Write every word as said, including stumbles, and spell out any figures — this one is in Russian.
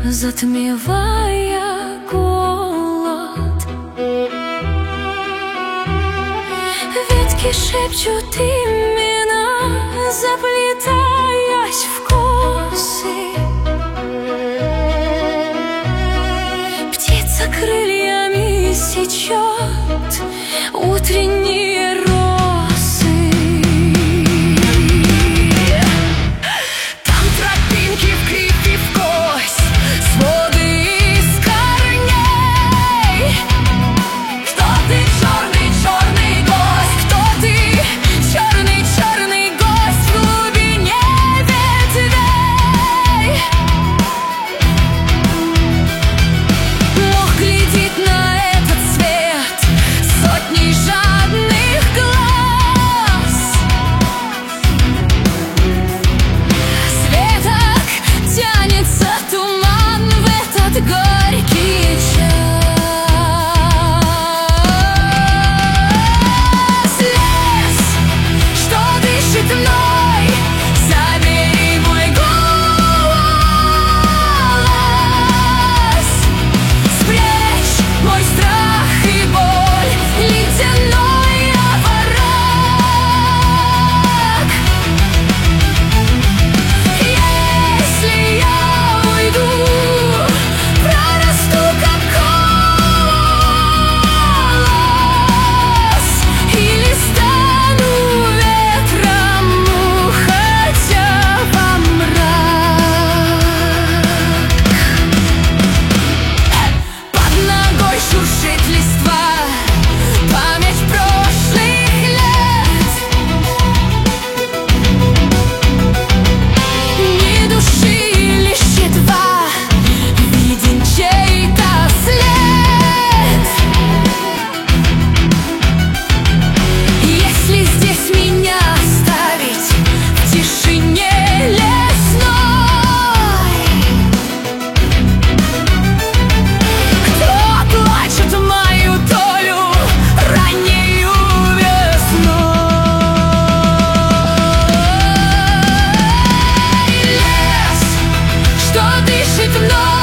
затмевая голод. Ветки шепчут имена, заплетаясь в косы. Птица крыльями сечет утренние росы. Там тропинки в кривь и в кость, своды из корней. Кто ты, черный, черный гость? Кто ты, черный, черный гость в глубине ветвей? Мох глядит на этот свет сотни жадных глаз. С веток тянется туман в этот горький час. Лес, что дышит мной, забери мой голос. Спрячь мой страх и боль, ледяной овраг. Если я уйду, прорасту как колос, или стану ветром, уходя во мрак. Под ногой шуршит листва, память прошлых лет. Ни души, лишь едва виден чей-то след. Если здесь меня оставить в тишине лесной, кто плачет мою долю раннею весной? Лес, что дышит мной,